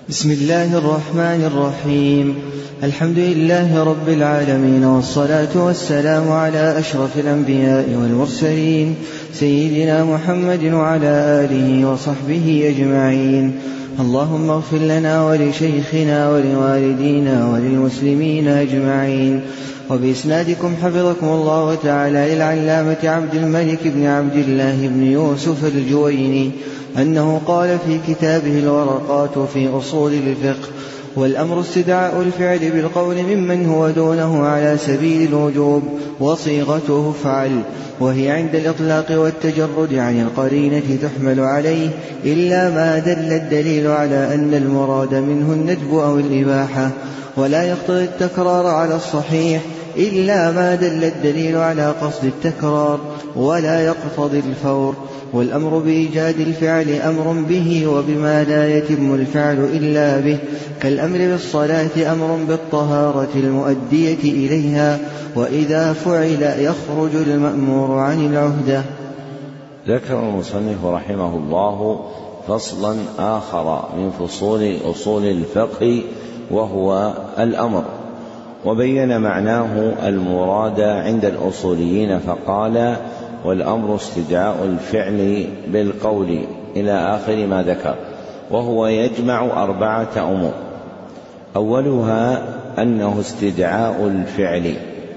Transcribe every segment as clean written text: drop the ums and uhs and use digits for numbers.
بسم الله الرحمن الرحيم. الحمد لله رب العالمين، والصلاة والسلام على أشرف الأنبياء والمرسلين سيدنا محمد وعلى آله وصحبه أجمعين. اللهم اغفر لنا ولشيخنا ولوالدينا وللمسلمين أجمعين. وبإسنادكم حفظكم الله تعالى للعلامة عبد الملك بن عبد الله بن يوسف الجويني أنه قال في كتابه الورقات في أصول الفقه: والأمر استدعاء الفعل بالقول ممن هو دونه على سبيل الوجوب، وصيغته افعل، وهي عند الإطلاق والتجرد عن القرينة تحمل عليه إلا ما دل الدليل على أن المراد منه الندب أو الإباحة، ولا يقتضي التكرار على الصحيح إلا ما دل الدليل على قصد التكرار، ولا يقتضي الفور. والأمر بإيجاد الفعل أمر به وبما لا يتم الفعل إلا به، كالأمر بالصلاة أمر بالطهارة المؤدية إليها، وإذا فعل يخرج المأمور عن العهدة. ذكر المصنف رحمه الله فصلا آخر من فصول أصول الفقه وهو الأمر، وبين معناه المراد عند الأصوليين فقال: والأمر استدعاء الفعل بالقول إلى آخر ما ذكر، وهو يجمع 4 أمور. أولها أنه استدعاء الفعل،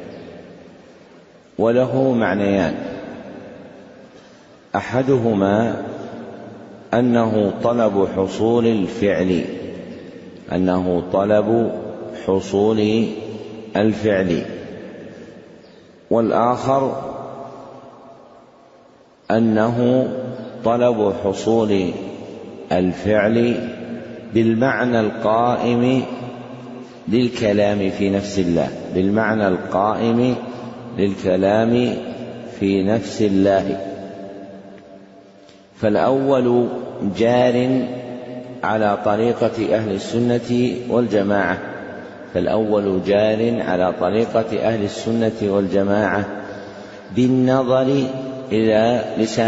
وله معنيان: أحدهما أنه طلب حصول الفعل، والآخر أنه طلب حصول الفعل بالمعنى القائم للكلام في نفس الله، فالأول جار على طريقة أهل السنة والجماعة بالنظر إلى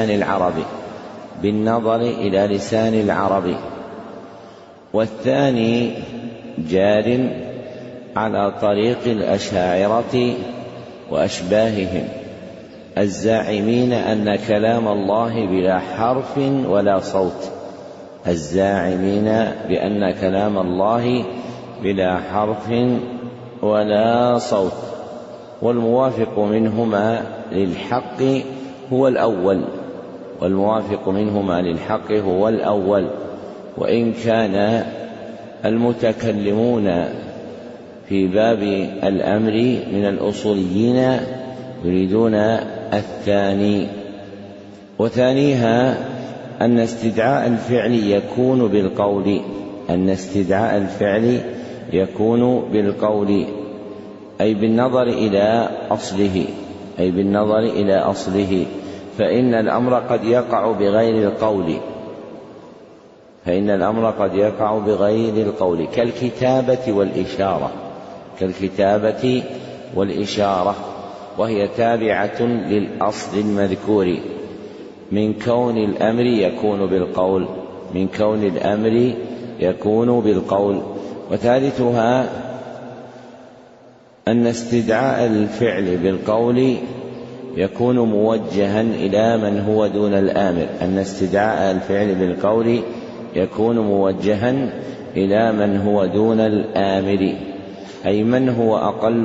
لسان العرب، والثاني جار على طريق الأشاعرة وأشباههم الزاعمين أن كلام الله بلا حرف ولا صوت، والموافق منهما للحق هو الأول، وإن كان المتكلمون في باب الأمر من الأصوليين يريدون الثاني. وثانيها أن استدعاء الفعل يكون بالقول، أي بالنظر إلى أصله، فإن الأمر قد يقع بغير القول كالكتابة والإشارة، وهي تابعة للأصل المذكور من كون الأمر يكون بالقول. وثالثها أن استدعاء الفعل بالقول يكون موجها إلى من هو دون الآمر، أي من هو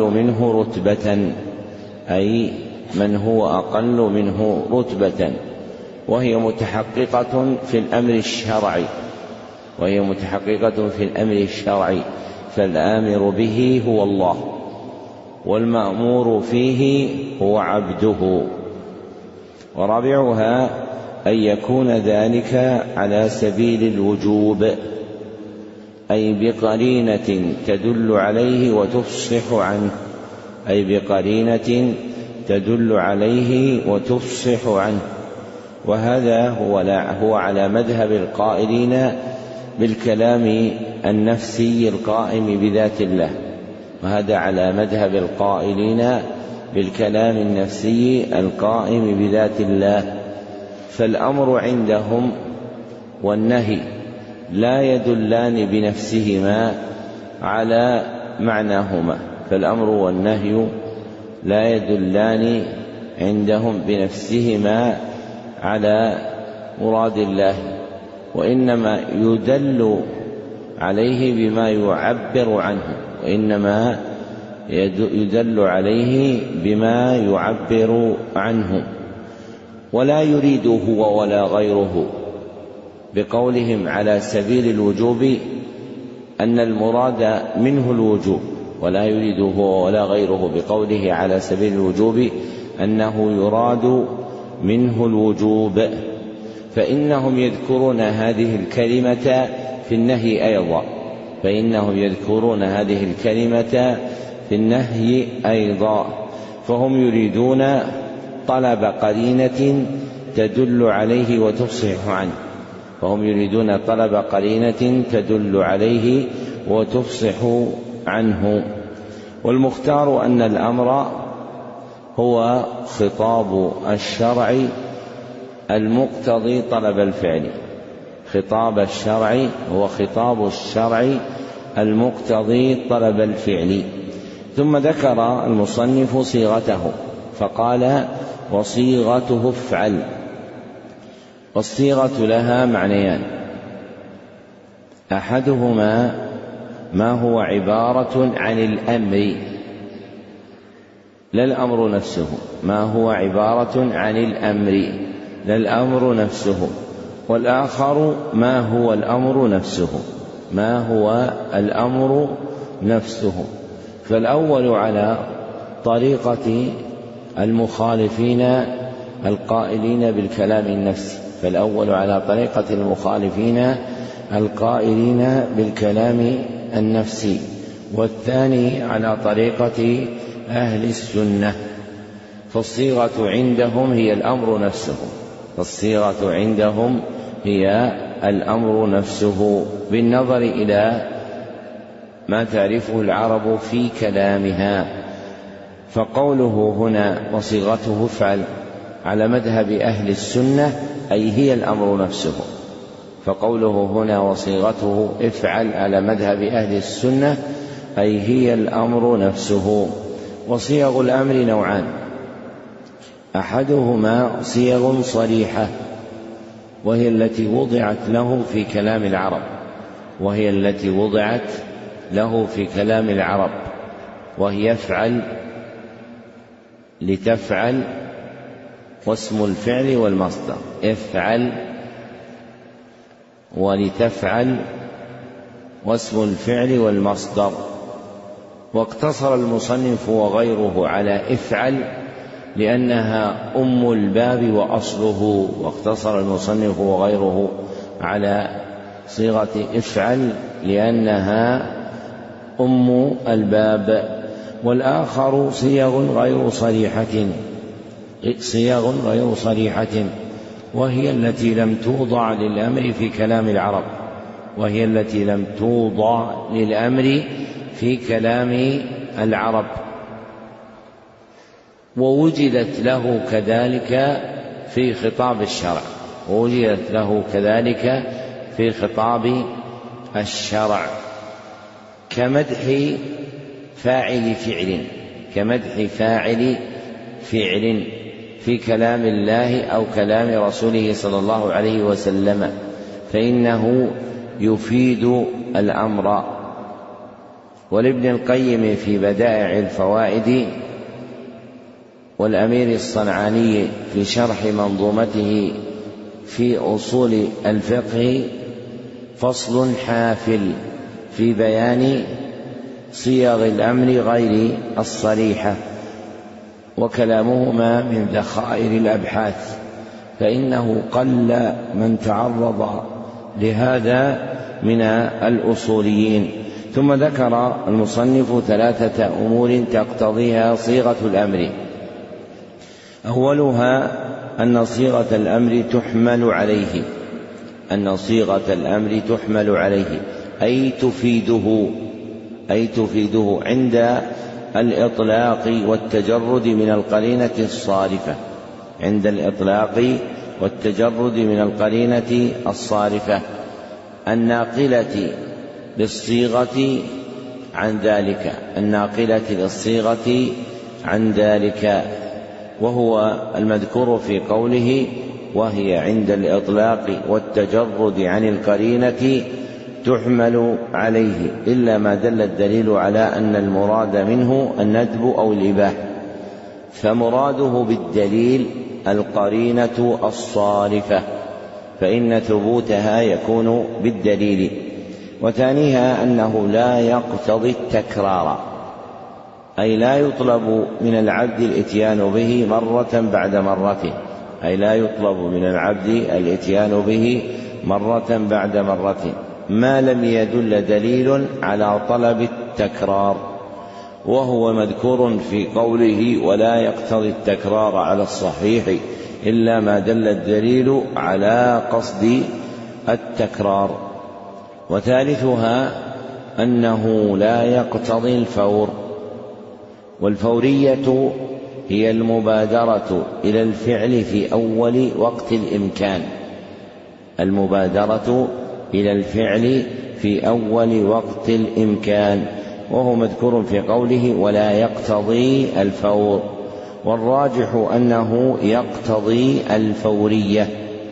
أقل منه رتبة، وهي متحققة في الأمر الشرعي، فالآمر به هو الله، والمأمور فيه هو عبده. ورابعها أن يكون ذلك على سبيل الوجوب، أي بقرينة تدل عليه وتفصح عنه، وهذا هو على مذهب القائلين بالكلام النفسي القائم بذات الله. فالأمر عندهم والنهي لا يدلان بنفسهما على معناهما، فالأمر والنهي لا يدلان عندهم بنفسهما على مراد الله، وإنما يدل عليه بما يعبر عنه، وإنما يدل عليه بما يعبر عنه، ولا يريد هو ولا غيره بقولهم على سبيل الوجوب أن المراد منه الوجوب، ولا يريد هو ولا غيره بقوله على سبيل الوجوب أنه يراد منه الوجوب، فإنهم يذكرون هذه الكلمة في النهي أيضا، فهم يريدون طلب قرينة تدل عليه وتفصح عنه والمختار أن الأمر هو خطاب الشرع المقتضي طلب الفعل، خطاب الشرع هو خطاب الشرع المقتضي طلب الفعل. ثم ذكر المصنف صيغته فقال وصيغته افعل. والصيغة لها معنيان: أحدهما ما هو عبارة عن الأمر لا الأمر نفسه، ما هو عبارة عن الأمر لا الأمر نفسه، والآخر ما هو الأمر نفسه، فالأول على طريقة المخالفين القائلين بالكلام النفسي والثاني على طريقة أهل السنة. فالصيغة عندهم هي الأمر نفسه بالنظر إلى ما تعرفه العرب في كلامها. فقوله هنا وصيغته افعل على مذهب أهل السنة أي هي الأمر نفسه، فقوله هنا وصيغته افعل على مذهب أهل السنة أي هي الأمر نفسه. وصيغ الأمر نوعان: أحدهما صيغ صريحة وهي التي وضعت له في كلام العرب، وهي افعل لتفعل واسم الفعل والمصدر، افعل ولتفعل واسم الفعل والمصدر. واقتصر المصنف وغيره على افعل لأنها أم الباب وأصله، على صيغة افعل لأنها أم الباب. والآخر صيغ غير صريحة وهي التي لم توضع للأمر في كلام العرب ووجدت له كذلك في خطاب الشرع كمدح فاعل فعل في كلام الله أو كلام رسوله صلى الله عليه وسلم، فإنه يفيد الأمر. ولابن القيم في بدائع الفوائد والأمير الصنعاني في شرح منظومته في أصول الفقه فصل حافل في بيان صيغ الأمر غير الصريحة، وكلامهما من ذخائر الأبحاث، فإنه قل من تعرض لهذا من الأصوليين. ثم ذكر المصنف 3 أمور تقتضيها صيغة الأمر: أولها أن صيغة الأمر تحمل عليه أي تفيده عند الإطلاق والتجرد من القرينة الصارفة، الناقلة للصيغة عن ذلك، وهو المذكور في قوله: وهي عند الإطلاق والتجرد عن القرينة تحمل عليه إلا ما دل الدليل على أن المراد منه الندب أو الإباحة، فمراده بالدليل القرينة الصارفة، فإن ثبوتها يكون بالدليل. وثانيها أنه لا يقتضي التكرار، أي لا يطلب من العبد الإتيان به مرة بعد مرة، ما لم يدل دليل على طلب التكرار، وهو مذكور في قوله: ولا يقتضي التكرار على الصحيح إلا ما دل الدليل على قصد التكرار. وثالثها أنه لا يقتضي الفور، والفورية هي المبادرة إلى الفعل في أول وقت الإمكان، وهو مذكور في قوله: ولا يقتضي الفور، والراجح أنه يقتضي الفورية.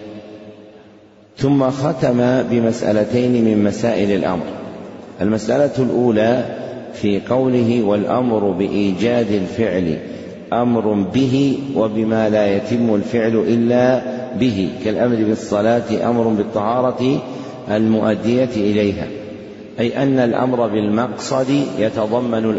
ثم ختم بمسألتين من مسائل الأمر. المسألة الأولى في قوله: والأمر بإيجاد الفعل أمر به وبما لا يتم الفعل إلا به، كالأمر بالصلاة أمر بالطهارة المؤدية إليها، أي أن الأمر بالمقصد يتضمن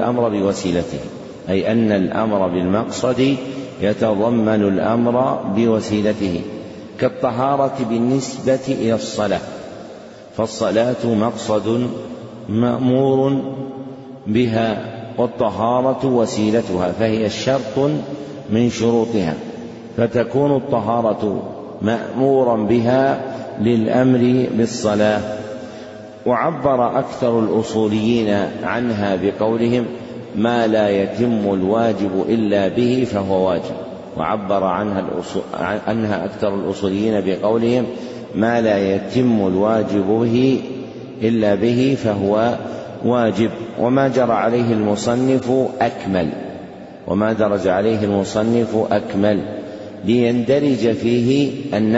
الأمر بوسيلته، كالطهارة بالنسبة إلى الصلاة، فالصلاة مقصد مأمور بها، والطهارة وسيلتها، فهي شرط من شروطها، فتكون الطهارة مأمورا بها للأمر بالصلاة. وعبر أكثر الأصوليين عنها بقولهم: ما لا يتم الواجب إلا به فهو واجب. وعبر عنها أكثر الأصوليين بقولهم: ما لا يتم الواجب به إلا به فهو واجب. وما جرى عليه المصنف أكمل، ليندرج فيه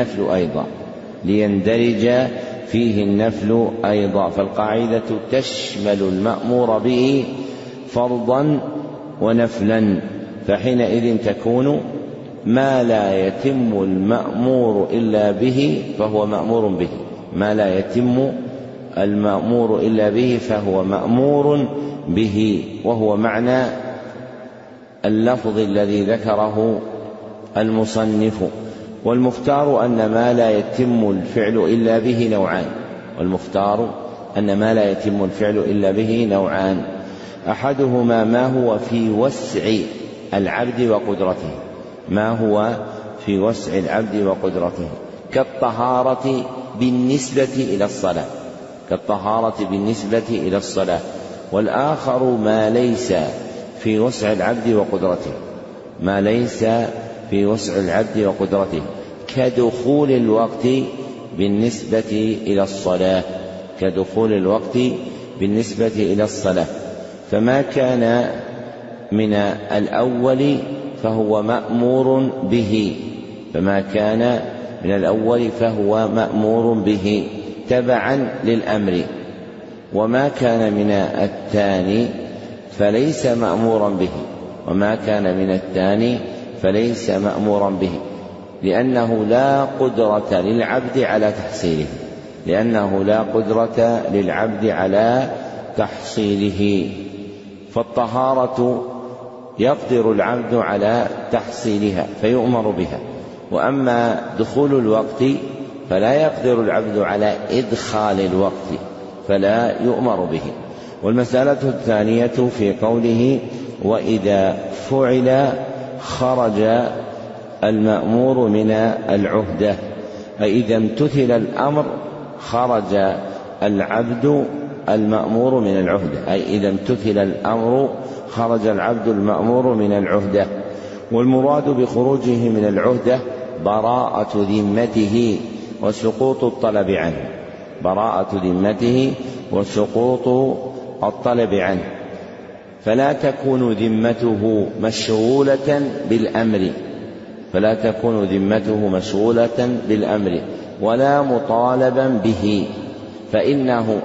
النفل أيضا، فالقاعدة تشمل المأمور به فرضا ونفلا، فحينئذ تكون: ما لا يتم المأمور إلا به فهو مأمور به، وهو معنى اللفظ الذي ذكره المصنف. والمختار أن ما لا يتم الفعل إلا به نوعان: أحدهما ما هو في وسع العبد وقدرته، كالطهارة بالنسبة إلى الصلاة، والآخر ما ليس في وسع العبد وقدرته، كدخول الوقت بالنسبة إلى الصلاة، فما كان من الأول فهو مأمور به تبعا للأمر، وما كان من الثاني فليس مأمورا به، لأنه لا قدرة للعبد على تحصيله. فالطهارة يقدر العبد على تحصيلها فيؤمر بها، وأما دخول الوقت فلا يقدر العبد على إدخال الوقت فلا يؤمر به. والمسألة الثانية في قوله: وإذا فعل خرج المأمور من العهدة، أي إذا امتثل الأمر خرج العبد المأمور من العهدة. والمراد بخروجه من العهدة براءة ذمته وسقوط الطلب عنه، براءة ذمته وسقوط الطلب عنه، فلا تكون ذمته مشغولة بالأمر ولا مطالبا به، فإنه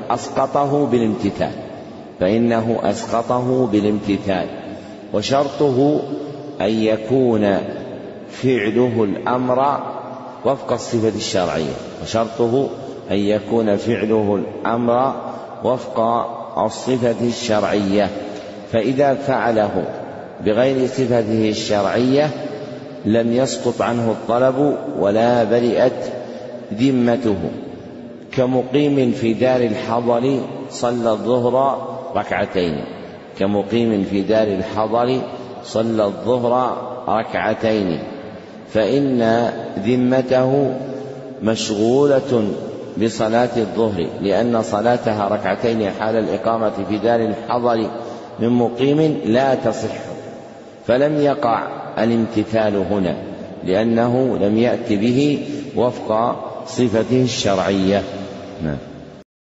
أسقطه بالامتثال، وشرطه أن يكون فعله الأمر وفق الصفة الشرعية، فإذا فعله بغير صفته الشرعية لم يسقط عنه الطلب ولا برئت ذمته، كمقيم في دار الحضر صلى الظهر ركعتين، فإن ذمته مشغولة بصلاة الظهر، لأن صلاتها ركعتين حال الإقامة في دار الحضر من مقيم لا تصح، فلم يقع الامتثال هنا لأنه لم يأت به وفق صفته الشرعية.